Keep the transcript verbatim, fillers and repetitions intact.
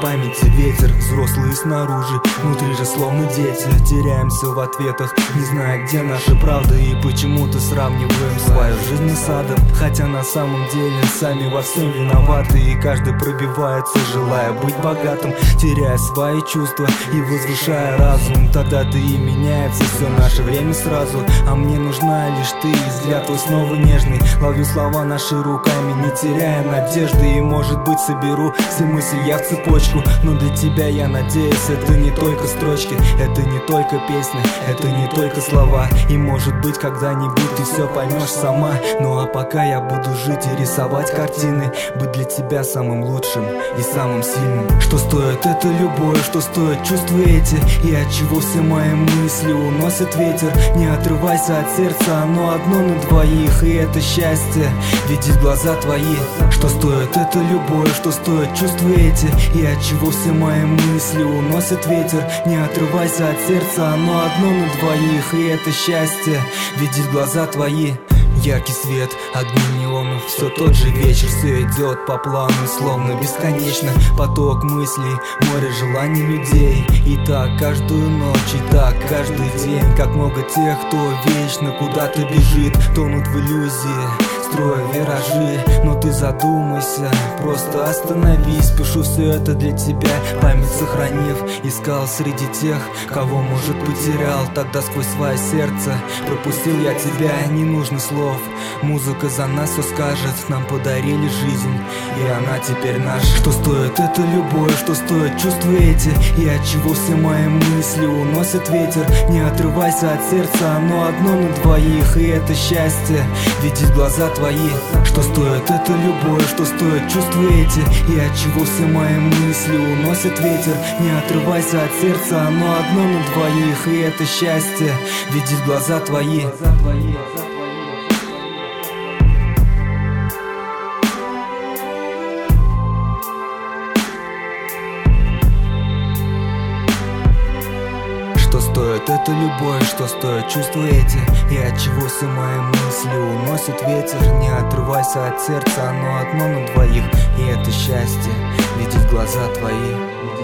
памяти ветер, взрослые снаружи, внутри же словно дети. Теряемся в ответах, не зная, где наша правда, и почему-то сравниваем свою жизнь с адом. Хотя на самом деле сами во всем виноваты, и каждый пробивается, желая быть богатым, теряя свои чувства и возвышая разум. Тогда-то и меняется все наше время сразу. А мне нужна лишь ты, и взгляд твой снова нежный. Ловлю слова наши руками, не теряя надежды. И может быть соберу все мысли я в цепочку. Но для тебя, я надеюсь, это не только строчки, это не только песни, это не только слова. И может быть когда-нибудь ты все поймешь сама. Ну а пока я буду жить и рисовать картины, быть для тебя самым лучшим и самым сильным. Что стоит эта любовь, что стоят чувства эти, и от чего все мои мысли уносит ветер. Не отрывайся от сердца, оно одно на двоих, и это счастье видеть глаза твои. Что стоит эта любовь, что стоят чувства эти, и от чего все мои мысли уносит ветер. Не отрывайся от сердца, оно одно на двоих, и это счастье видеть глаза твои. Яркий свет, огни неонов, все тот же вечер. Все идет по плану, словно бесконечно. Поток мыслей, море желаний людей. И так каждую ночь, и так каждый день. Как много тех, кто вечно куда-то бежит, тонут в иллюзии, строя виражи. Но ты задумайся, просто остановись. Пишу все это для тебя, память сохранив. Искал среди тех, кого, может, потерял. Тогда сквозь свое сердце пропустил я тебя. Не нужно слов, музыка за нас все скажет. Нам подарили жизнь, и она теперь наша. Что стоит эта любовь, что стоят чувства эти, и от чего все мои мысли уносит ветер. Не отрывайся от сердца, оно одно на двоих, и это счастье видеть глаза твои. Что стоит эта любовь, что стоят чувства эти, и от чего все мои мысли уносит ветер. Не отрывайся от сердца, оно одно на двоих, и это счастье видеть глаза твои. Что стоит эта любовь, что стоят чувства эти, и от чего все мои мысли уносит ветер. Не отрывайся от сердца, оно одно на двоих, и это счастье видеть глаза твои.